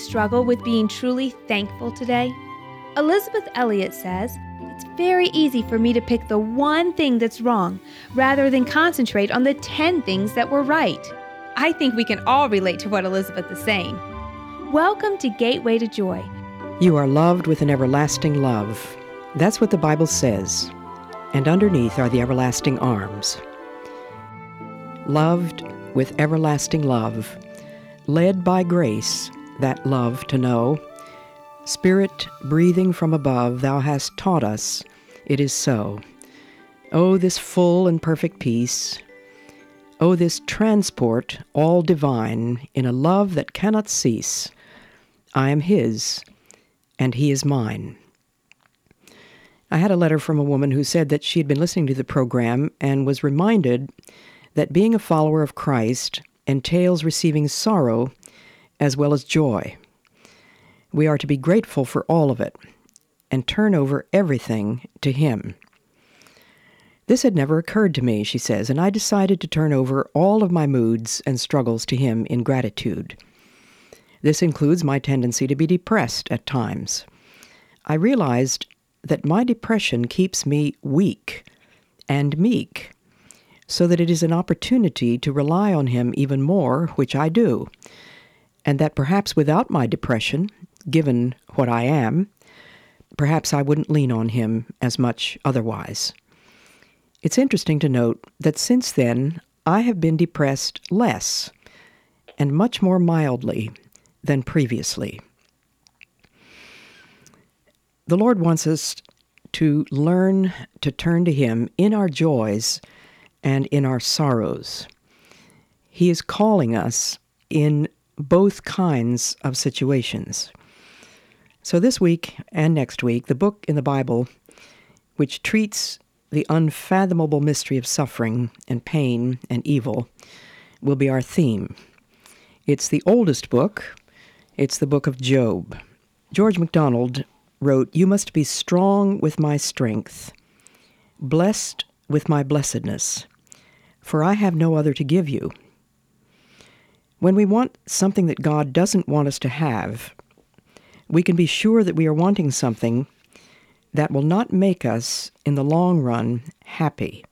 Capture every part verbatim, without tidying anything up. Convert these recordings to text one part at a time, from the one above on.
struggle with being truly thankful today? Elizabeth Elliot says, "It's very easy for me to pick the one thing that's wrong rather than concentrate on the ten things that were right." I think we can all relate to what Elizabeth is saying. Welcome to Gateway to Joy. You are loved with an everlasting love. That's what the Bible says. And underneath are the everlasting arms. Loved with everlasting love, led by grace, that love to know. Spirit breathing from above, thou hast taught us, it is so. Oh, this full and perfect peace. Oh, this transport all divine in a love that cannot cease. I am his, and he is mine. I had a letter from a woman who said that she had been listening to the program and was reminded that being a follower of Christ entails receiving sorrow as well as joy. We are to be grateful for all of it and turn over everything to Him. This had never occurred to me, she says, and I decided to turn over all of my moods and struggles to Him in gratitude. This includes my tendency to be depressed at times. I realized that my depression keeps me weak and meek, so that it is an opportunity to rely on Him even more, which I do, and that perhaps without my depression, given what I am, perhaps I wouldn't lean on Him as much otherwise. It's interesting to note that since then, I have been depressed less and much more mildly than previously. The Lord wants us to learn to turn to Him in our joys and in our sorrows. He is calling us in both kinds of situations. So this week and next week, the book in the Bible which treats the unfathomable mystery of suffering and pain and evil will be our theme. It's the oldest book. It's the book of Job. George MacDonald wrote, "You must be strong with my strength, blessed with my blessedness, for I have no other to give you." When we want something that God doesn't want us to have, we can be sure that we are wanting something that will not make us, in the long run, happy.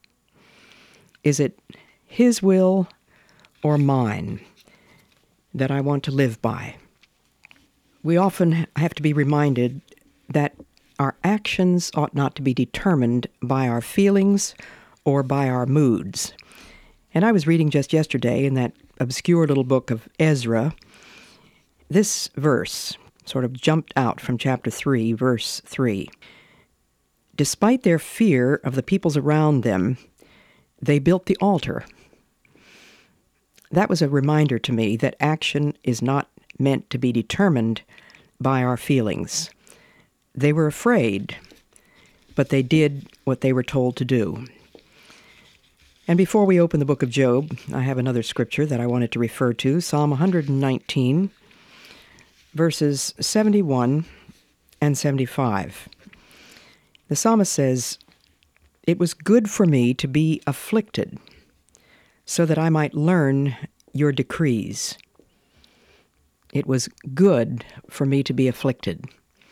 Is it His will or mine that I want to live by? We often have to be reminded that our actions ought not to be determined by our feelings or by our moods. And I was reading just yesterday in that obscure little book of Ezra, this verse sort of jumped out from chapter three, verse three. Despite their fear of the peoples around them, they built the altar. That was a reminder to me that action is not meant to be determined by our feelings. They were afraid, but they did what they were told to do. And before we open the book of Job, I have another scripture that I wanted to refer to, Psalm one nineteen, verses seventy-one and seventy-five. The psalmist says, "It was good for me to be afflicted, so that I might learn your decrees." It was good for me to be afflicted.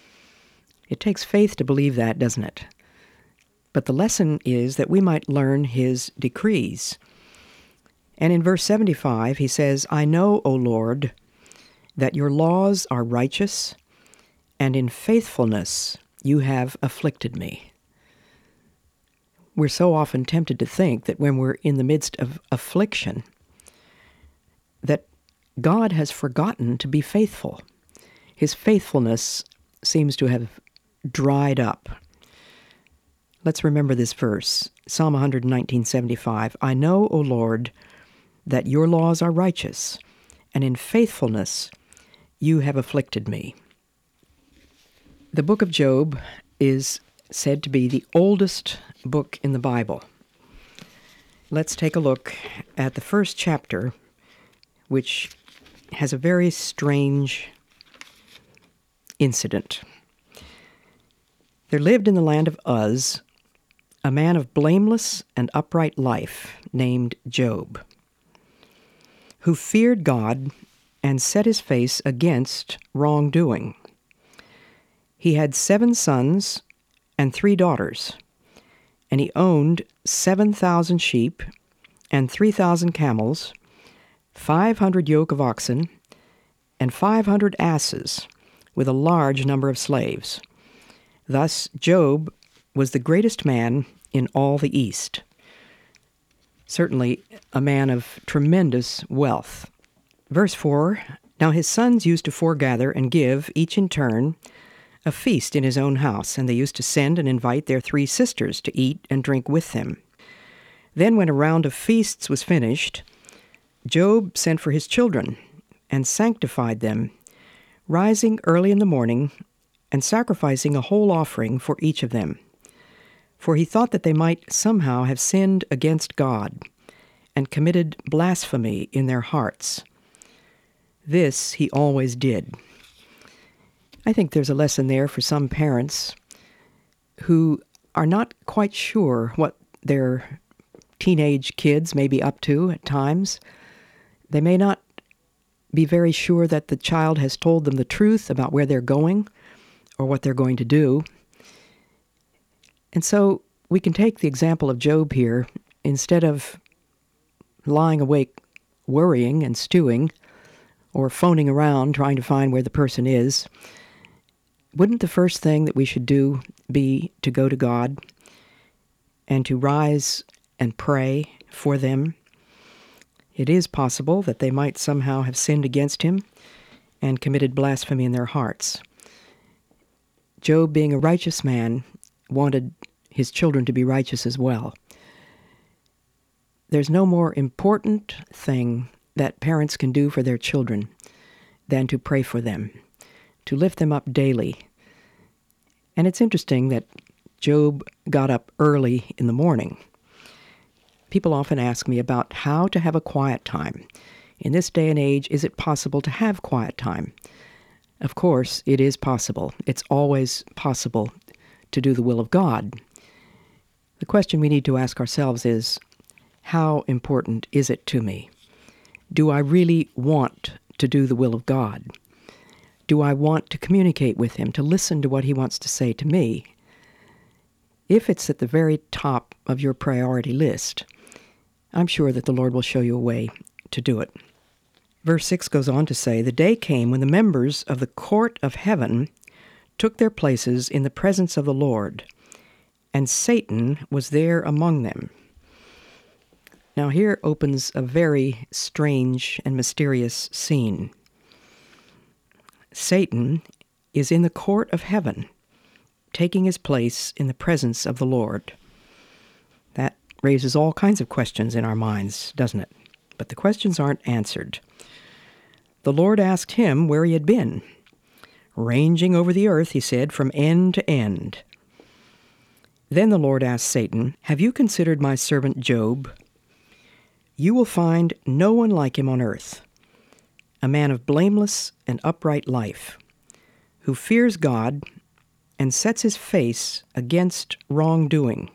It takes faith to believe that, doesn't it? But the lesson is that we might learn His decrees. And in verse seventy-five, he says, "I know, O Lord, that your laws are righteous, and in faithfulness you have afflicted me." We're so often tempted to think that when we're in the midst of affliction, that God has forgotten to be faithful. His faithfulness seems to have dried up. Let's remember this verse, Psalm one nineteen, seventy-five. "I know, O Lord, that your laws are righteous, and in faithfulness you have afflicted me." The book of Job is said to be the oldest book in the Bible. Let's take a look at the first chapter, which has a very strange incident. There lived in the land of Uz a man of blameless and upright life named Job, who feared God and set his face against wrongdoing. He had seven sons and three daughters, and he owned seven thousand sheep and three thousand camels, five hundred yoke of oxen, and five hundred asses, with a large number of slaves. Thus Job was the greatest man in all the East. Certainly a man of tremendous wealth. Verse four, Now his sons used to foregather and give, each in turn, a feast in his own house, and they used to send and invite their three sisters to eat and drink with them. Then when a round of feasts was finished, Job sent for his children and sanctified them, rising early in the morning and sacrificing a whole offering for each of them. For he thought that they might somehow have sinned against God and committed blasphemy in their hearts. This he always did. I think there's a lesson there for some parents who are not quite sure what their teenage kids may be up to at times. They may not be very sure that the child has told them the truth about where they're going or what they're going to do. And so we can take the example of Job here. Instead of lying awake worrying and stewing or phoning around trying to find where the person is, wouldn't the first thing that we should do be to go to God and to rise and pray for them? It is possible that they might somehow have sinned against him and committed blasphemy in their hearts. Job, being a righteous man, wanted his children to be righteous as well. There's no more important thing that parents can do for their children than to pray for them, to lift them up daily. And it's interesting that Job got up early in the morning. People often ask me about how to have a quiet time. In this day and age, is it possible to have quiet time? Of course, it is possible. It's always possible to do the will of God. The question we need to ask ourselves is, how important is it to me? Do I really want to do the will of God? Do I want to communicate with him, to listen to what he wants to say to me? If it's at the very top of your priority list, I'm sure that the Lord will show you a way to do it. Verse six goes on to say, The day came when the members of the court of heaven took their places in the presence of the Lord, and Satan was there among them. Now here opens a very strange and mysterious scene. Satan is in the court of heaven, taking his place in the presence of the Lord. That raises all kinds of questions in our minds, doesn't it? But the questions aren't answered. The Lord asked him where he had been. Ranging over the earth, he said, from end to end. Then the Lord asked Satan, Have you considered my servant Job? You will find no one like him on earth, a man of blameless and upright life, who fears God and sets his face against wrongdoing.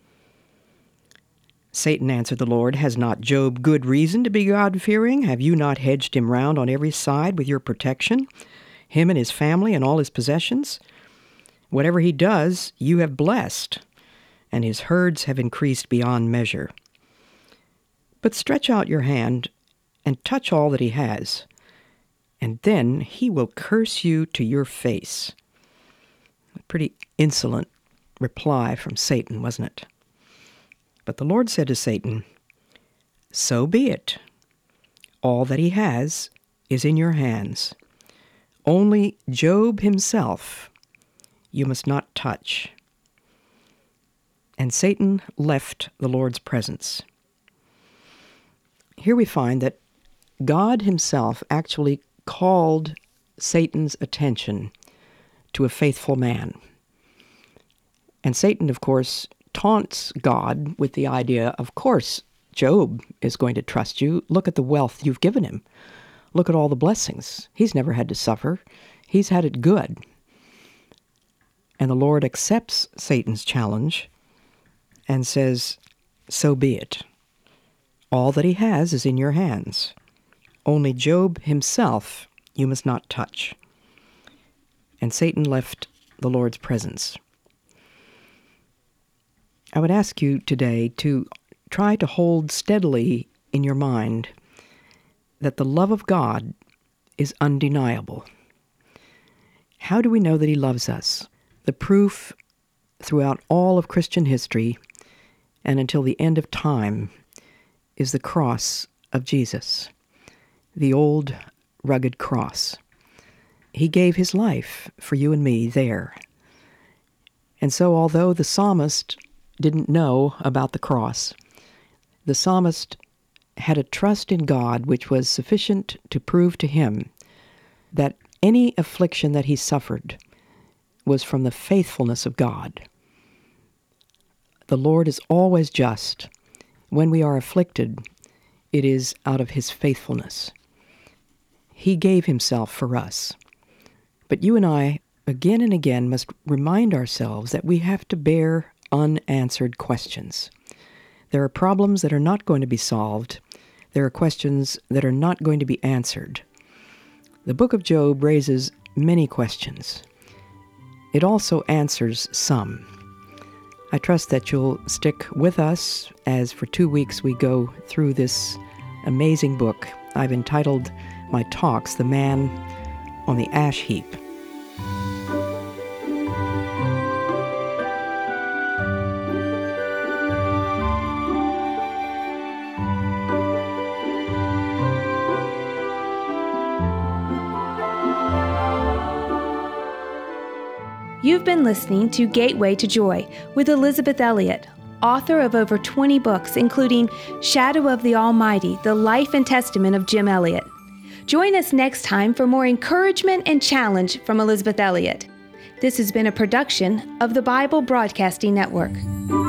Satan answered the Lord, Has not Job good reason to be God-fearing? Have you not hedged him round on every side with your protection, him and his family and all his possessions? Whatever he does, you have blessed, and his herds have increased beyond measure. But stretch out your hand and touch all that he has, and then he will curse you to your face. A pretty insolent reply from Satan, wasn't it? But the Lord said to Satan, So be it. All that he has is in your hands. Only Job himself you must not touch. And Satan left the Lord's presence. Here we find that God himself actually called Satan's attention to a faithful man. And Satan, of course, taunts God with the idea, of course, Job is going to trust you. Look at the wealth you've given him. Look at all the blessings. He's never had to suffer. He's had it good. And the Lord accepts Satan's challenge and says, So be it. All that he has is in your hands. Only Job himself you must not touch. And Satan left the Lord's presence. I would ask you today to try to hold steadily in your mind that the love of God is undeniable. How do we know that He loves us? The proof throughout all of Christian history and until the end of time is the cross of Jesus, the old rugged cross. He gave His life for you and me there. And so although the psalmist didn't know about the cross, the psalmist had a trust in God which was sufficient to prove to him that any affliction that he suffered was from the faithfulness of God. The Lord is always just. When we are afflicted, it is out of His faithfulness. He gave Himself for us. But you and I, again and again, must remind ourselves that we have to bear unanswered questions. There are problems that are not going to be solved. There are questions that are not going to be answered. The book of Job raises many questions. It also answers some. I trust that you'll stick with us as for two weeks we go through this amazing book. I've entitled my talks, The Man on the Ash Heap. You've been listening to Gateway to Joy with Elisabeth Elliot, author of over twenty books, including Shadow of the Almighty, The Life and Testament of Jim Elliot. Join us next time for more encouragement and challenge from Elisabeth Elliot. This has been a production of the Bible Broadcasting Network.